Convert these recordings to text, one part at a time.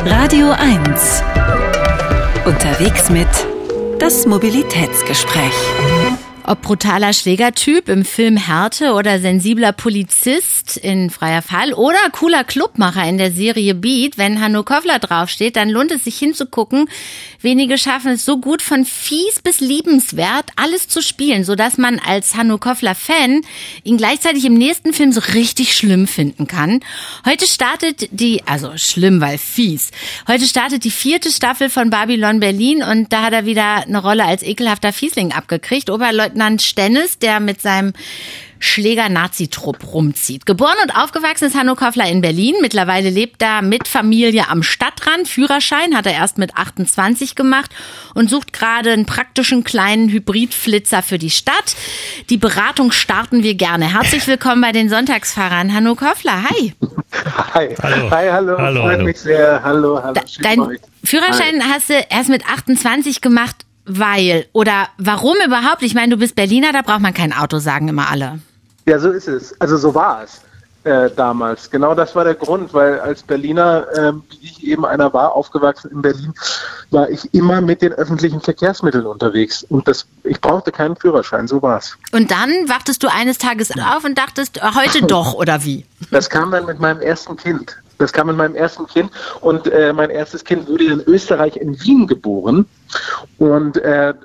Radio 1. Unterwegs mit das Mobilitätsgespräch. Ob brutaler Schlägertyp im Film Härte oder sensibler Polizist in Freier Fall oder cooler Clubmacher in der Serie Beat, wenn Hanno Koffler draufsteht, dann lohnt es sich hinzugucken. Wenige schaffen es so gut, von fies bis liebenswert alles zu spielen, sodass man als Hanno Koffler-Fan ihn gleichzeitig im nächsten Film so richtig schlimm finden kann. Heute startet schlimm, weil fies. Heute startet die 4. Staffel von Babylon Berlin und da hat er wieder eine Rolle als ekelhafter Fiesling abgekriegt. Oberleutnant Stennis, der mit seinem Schläger-Nazi-Trupp rumzieht. Geboren und aufgewachsen ist Hanno Koffler in Berlin. Mittlerweile lebt er mit Familie am Stadtrand. Führerschein hat er erst mit 28 gemacht und sucht gerade einen praktischen kleinen Hybridflitzer für die Stadt. Die Beratung starten wir gerne. Herzlich willkommen bei den Sonntagsfahrern. Hanno Koffler, hi. Hi. Hallo. Hi, hallo. Freut mich sehr. Hallo. Dein Führerschein hast du erst mit 28 gemacht. Weil oder warum überhaupt? Ich meine, du bist Berliner, da braucht man kein Auto, sagen immer alle. Ja, so ist es. Also so war es damals. Genau das war der Grund, weil als Berliner, wie ich eben einer war, aufgewachsen in Berlin, war ich immer mit den öffentlichen Verkehrsmitteln unterwegs. Und ich brauchte keinen Führerschein, so war es. Und dann wachtest du eines Tages auf und dachtest, heute doch, oder wie? Das kam dann mit meinem ersten Kind. Und mein erstes Kind wurde in Österreich, in Wien geboren. Und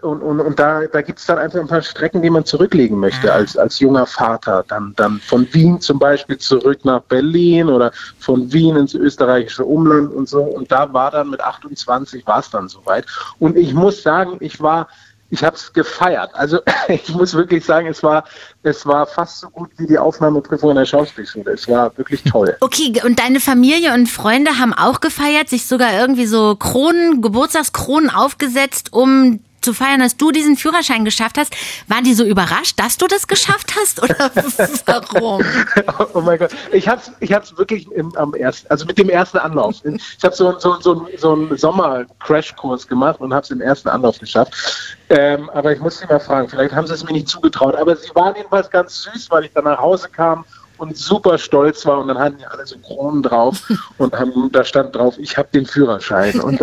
da gibt es dann einfach ein paar Strecken, die man zurücklegen möchte als junger Vater. Dann von Wien zum Beispiel zurück nach Berlin oder von Wien ins österreichische Umland und so. Und da war dann mit 28 war es dann soweit. Und ich muss sagen, ich habe es gefeiert. Also ich muss wirklich sagen, es war fast so gut wie die Aufnahmeprüfung in der Schauspielschule. Es war wirklich toll. Okay, und deine Familie und Freunde haben auch gefeiert, sich sogar irgendwie so Geburtstagskronen aufgesetzt, um zu feiern, dass du diesen Führerschein geschafft hast. Waren die so überrascht, dass du das geschafft hast? Oder warum? Oh mein Gott. Ich hab's wirklich mit dem ersten Anlauf. Ich habe so einen Sommer-Crashkurs gemacht und habe es im ersten Anlauf geschafft. Aber ich muss Sie mal fragen, vielleicht haben Sie es mir nicht zugetraut, aber Sie waren jedenfalls ganz süß, weil ich dann nach Hause kam und super stolz war und dann hatten die alle so Kronen drauf und da stand drauf, ich habe den Führerschein und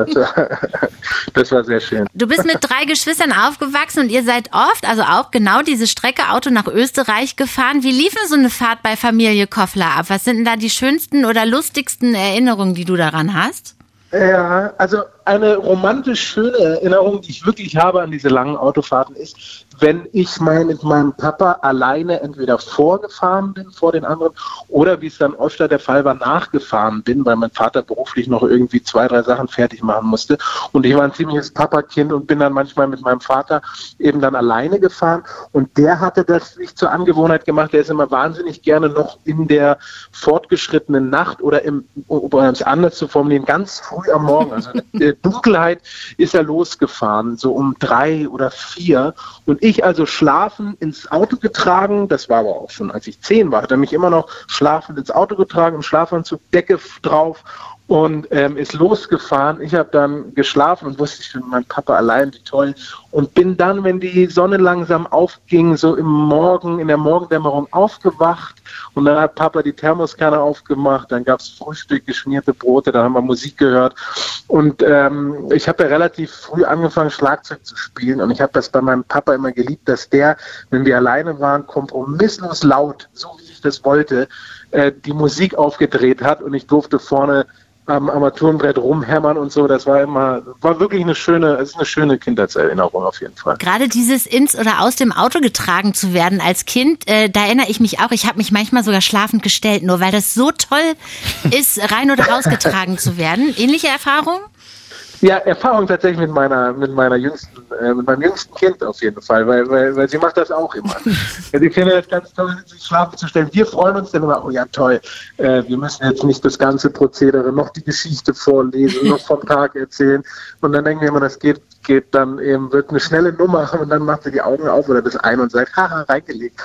das war sehr schön. Du bist mit 3 Geschwistern aufgewachsen und ihr seid oft, also auch genau diese Strecke Auto nach Österreich gefahren. Wie lief denn so eine Fahrt bei Familie Koffler ab? Was sind denn da die schönsten oder lustigsten Erinnerungen, die du daran hast? Ja, also eine romantisch schöne Erinnerung, die ich wirklich habe an diese langen Autofahrten ist, wenn ich mal mit meinem Papa alleine entweder vorgefahren bin vor den anderen oder, wie es dann öfter der Fall war, nachgefahren bin, weil mein Vater beruflich noch irgendwie 2, 3 Sachen fertig machen musste. Und ich war ein ziemliches Papakind und bin dann manchmal mit meinem Vater eben dann alleine gefahren. Und der hatte das sich zur Angewohnheit gemacht, der ist immer wahnsinnig gerne noch in der fortgeschrittenen Nacht oder um es anders zu formulieren, ganz früh am Morgen, also in der Dunkelheit ist er losgefahren, so um 3 oder 4 und ich also schlafend ins Auto getragen, das war aber auch schon, als ich 10 war, hat er mich immer noch schlafend ins Auto getragen, im Schlafanzug, Decke drauf und ist losgefahren. Ich habe dann geschlafen und wusste, ich bin mit meinem Papa allein, wie toll. Und bin dann, wenn die Sonne langsam aufging, so in der Morgendämmerung aufgewacht. Und dann hat Papa die Thermoskanne aufgemacht, dann gab es Frühstück, geschmierte Brote, dann haben wir Musik gehört. Und ich habe ja relativ früh angefangen, Schlagzeug zu spielen. Und ich habe das bei meinem Papa immer geliebt, dass der, wenn wir alleine waren, kompromisslos laut, so wie ich das wollte, die Musik aufgedreht hat. Und ich durfte vorne am Armaturenbrett rumhämmern und so. Das war wirklich eine schöne Kindheitserinnerung auf jeden Fall. Gerade dieses ins oder aus dem Auto getragen zu werden als Kind, da erinnere ich mich auch. Ich habe mich manchmal sogar schlafend gestellt, nur weil das so toll ist, rein oder rausgetragen zu werden. Ähnliche Erfahrung? Ja, Erfahrung tatsächlich mit meinem jüngsten Kind auf jeden Fall, weil sie macht das auch immer. Ja, sie findet das ganz toll, sich schlafen zu stellen. Wir freuen uns dann immer, oh ja toll, wir müssen jetzt nicht das ganze Prozedere, noch die Geschichte vorlesen, noch vom Tag erzählen. Und dann denken wir immer, das geht dann eben, wird eine schnelle Nummer und dann macht sie die Augen auf oder das ein und sagt, haha, reingelegt.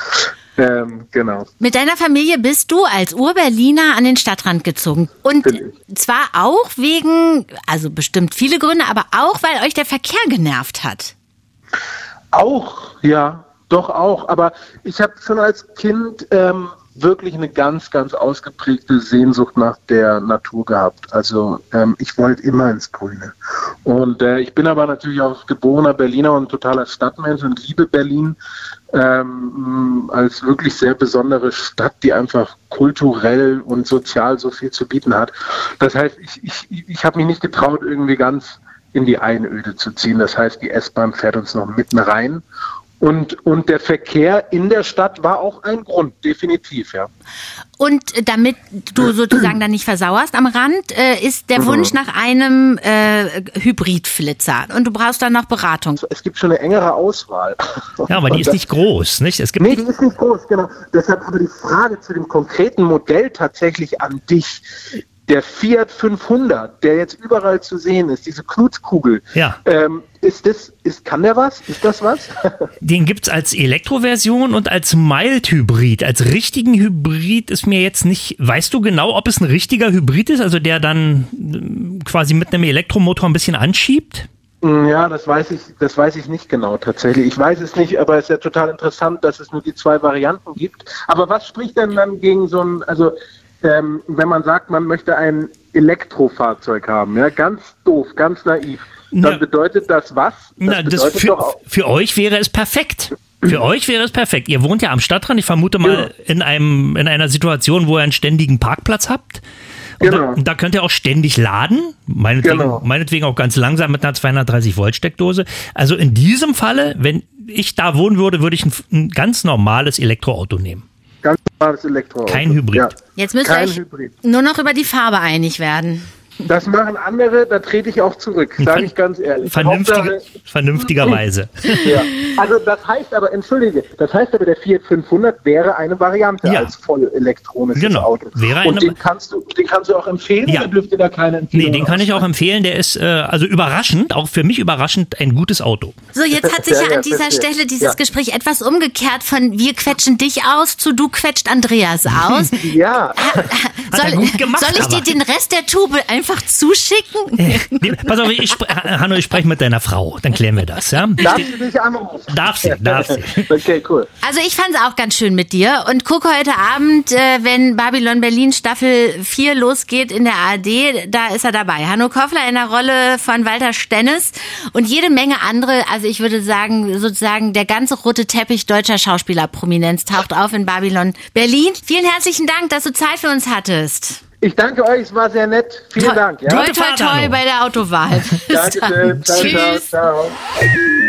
Genau. Mit deiner Familie bist du als Ur-Berliner an den Stadtrand gezogen. Und zwar auch wegen, also bestimmt viele Gründe, aber auch, weil euch der Verkehr genervt hat. Auch, ja, doch auch. Aber ich habe schon als Kind wirklich eine ganz, ganz ausgeprägte Sehnsucht nach der Natur gehabt. Also ich wollte immer ins Grüne. Und ich bin aber natürlich auch geborener Berliner und totaler Stadtmensch und liebe Berlin als wirklich sehr besondere Stadt, die einfach kulturell und sozial so viel zu bieten hat. Das heißt, ich habe mich nicht getraut, irgendwie ganz in die Einöde zu ziehen. Das heißt, die S-Bahn fährt uns noch mitten rein. Und der Verkehr in der Stadt war auch ein Grund, definitiv, ja. Und damit du sozusagen dann nicht versauerst am Rand, ist der Wunsch nach einem Hybridflitzer. Und du brauchst dann noch Beratung. Es gibt schon eine engere Auswahl. Ja, aber die ist nicht groß, nicht? Nee, die ist nicht groß, genau. Deshalb aber die Frage zu dem konkreten Modell tatsächlich an dich. Der Fiat 500, der jetzt überall zu sehen ist, diese Knutzkugel, ja. Kann der was? Ist das was? Den gibt's als Elektroversion und als Mild-Hybrid. Als richtigen Hybrid ist mir jetzt nicht... Weißt du genau, ob es ein richtiger Hybrid ist, also der dann quasi mit einem Elektromotor ein bisschen anschiebt? Ja, das weiß ich nicht genau tatsächlich. Ich weiß es nicht, aber es ist ja total interessant, dass es nur die 2 Varianten gibt. Aber was spricht denn dann gegen so ein... wenn man sagt, man möchte ein Elektrofahrzeug haben, ja, ganz doof, ganz naiv, dann bedeutet das was? Für euch wäre es perfekt. Für euch wäre es perfekt. Ihr wohnt ja am Stadtrand, ich vermute mal in einer Situation, wo ihr einen ständigen Parkplatz habt. Und da könnt ihr auch ständig laden, meinetwegen auch ganz langsam mit einer 230-Volt-Steckdose. Also in diesem Falle, wenn ich da wohnen würde, würde ich ein ganz normales Elektroauto nehmen. Ganz normales Elektroauto. Kein Hybrid. Ja. Jetzt müsst ihr euch nur noch über die Farbe einig werden. Das machen andere, da trete ich auch zurück, sage ich ganz ehrlich. Vernünftigerweise. Ja. Also das heißt aber, der Fiat 500 wäre eine Variante als voll elektronisches Auto. Und den kannst du auch empfehlen, oder dürft ihr da keine empfehlen? Nee, den kann ich auch empfehlen, der ist also überraschend, auch für mich überraschend, ein gutes Auto. So, jetzt hat sich ja an dieser Stelle dieses Gespräch etwas umgekehrt von wir quetschen dich aus zu du quetscht Andreas aus. Ja. Soll ich dir den Rest der Tube einfach zuschicken? Pass auf, Hanno, ich spreche mit deiner Frau, dann klären wir das. Ja? Darf sie dich anrufen? Darf sie. Okay, cool. Also ich fand es auch ganz schön mit dir und gucke heute Abend, wenn Babylon Berlin Staffel 4 losgeht in der ARD, da ist er dabei. Hanno Koffler in der Rolle von Walter Stennes und jede Menge andere, also ich würde sagen, sozusagen der ganze rote Teppich deutscher Schauspielerprominenz taucht auf in Babylon Berlin. Vielen herzlichen Dank, dass du Zeit für uns hattest. Ich danke euch, es war sehr nett. Vielen Dank. Ja? Toi, toi, toi bei der Autowahl. Danke schön. Ciao, ciao.